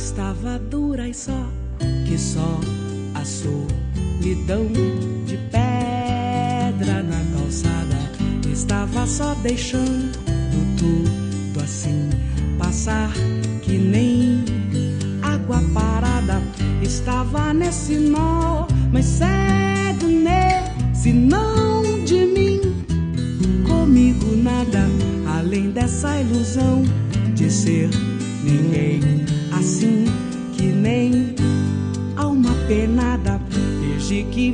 estava dura e só, que só a solidão de pedra na calçada estava só deixando tudo assim passar, que nem água parada. Estava nesse nó, mas cedo nesse não de mim, comigo nada além dessa ilusão de ser ninguém, assim que nem alma penada. Desde que